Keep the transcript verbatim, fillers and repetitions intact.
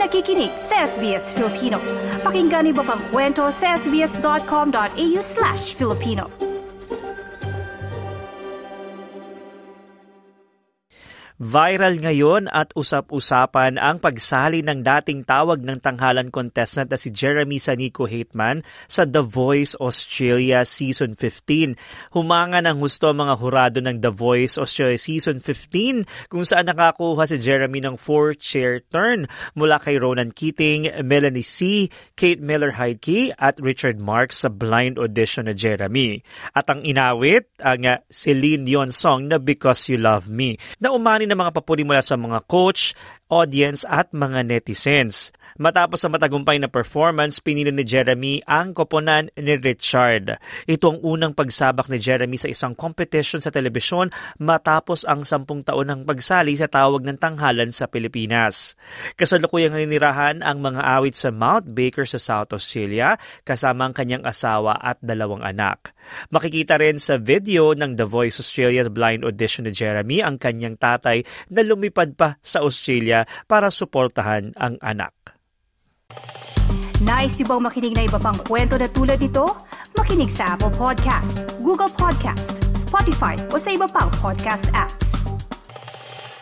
nakikinig sa S B S Filipino. Pakinggan niyo pa ang kwento sa sbs.com.au slash Filipino. Viral ngayon at usap-usapan ang pagsali ng dating tawag ng tanghalan contestant na si Jeremy Sanico Hateman sa The Voice Australia Season fifteen. Humanga ng husto mga hurado ng The Voice Australia Season fifteen kung saan nakakuha si Jeremy ng four-chair turn mula kay Ronan Keating, Melanie C., Kate Miller-Heidke at Richard Marks sa blind audition na Jeremy. At ang inawit, ang uh, Celine Dion song na Because You Love Me, na umani ng mga papuri mula sa mga coach, audience at mga netizens. Matapos ang matagumpay na performance, pinili ni Jeremy ang koponan ni Richard. Ito ang unang pagsabak ni Jeremy sa isang competition sa telebisyon matapos ang sampung taon ng pagsali sa tawag ng tanghalan sa Pilipinas. Kasalukuyang naninirahan ang mga awit sa Mount Baker sa South Australia kasama ang kanyang asawa at dalawang anak. Makikita rin sa video ng The Voice Australia's blind audition ni Jeremy ang kanyang tatay na lumipad pa sa Australia para suportahan ang anak. Nice yung bang makinig na iba pang kwento na tulad ito? Makinig sa Apple Podcast, Google Podcast, Spotify o sa iba pang podcast apps.